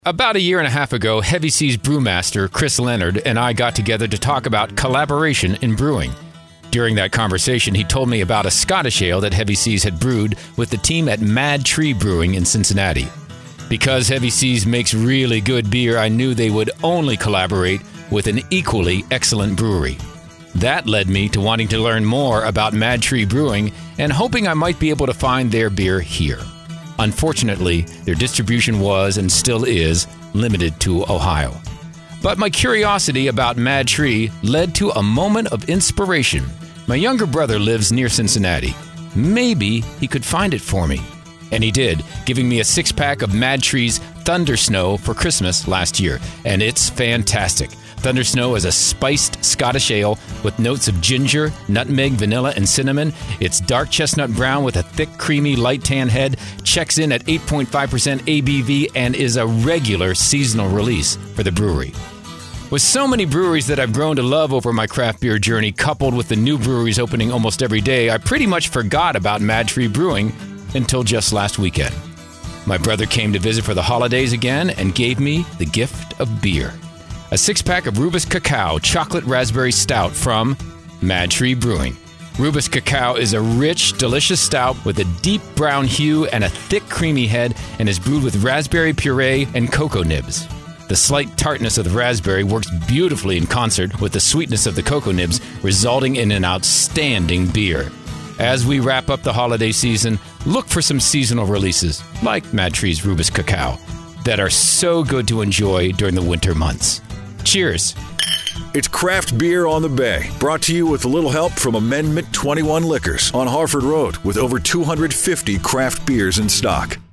About a year and a half ago, Heavy Seas brewmaster Chris Leonard and I got together to talk about collaboration in brewing. During that conversation, he told me about a Scottish ale that Heavy Seas had brewed with the team at Mad Tree Brewing in Cincinnati. Because Heavy Seas makes really good beer, I knew they would only collaborate with an equally excellent brewery. That led me to wanting to learn more about Mad Tree Brewing and hoping I might be able to find their beer here. Unfortunately, their distribution was, and still is, limited to Ohio. But my curiosity about Mad Tree led to a moment of inspiration. My younger brother lives near Cincinnati. Maybe he could find it for me. And he did, giving me a 6-pack of Mad Tree's Thunder Snow for Christmas last year. And it's fantastic. Thunder Snow is a spiced Scottish ale with notes of ginger, nutmeg, vanilla, and cinnamon. It's dark chestnut brown with a thick, creamy, light tan head, checks in at 8.5% ABV, and is a regular seasonal release for the brewery. With so many breweries that I've grown to love over my craft beer journey, coupled with the new breweries opening almost every day, I pretty much forgot about Mad Tree Brewing until just last weekend. My brother came to visit for the holidays again and gave me the gift of beer. A 6-pack of Rubus Cacao Chocolate Raspberry Stout from Mad Tree Brewing. Rubus Cacao is a rich, delicious stout with a deep brown hue and a thick, creamy head, and is brewed with raspberry puree and cocoa nibs. The slight tartness of the raspberry works beautifully in concert with the sweetness of the cocoa nibs, resulting in an outstanding beer. As we wrap up the holiday season, look for some seasonal releases, like Mad Tree's Rubus Cacao, that are so good to enjoy during the winter months. Cheers. It's Craft Beer on the Bay, brought to you with a little help from Amendment 21 Liquors on Harford Road, with over 250 craft beers in stock.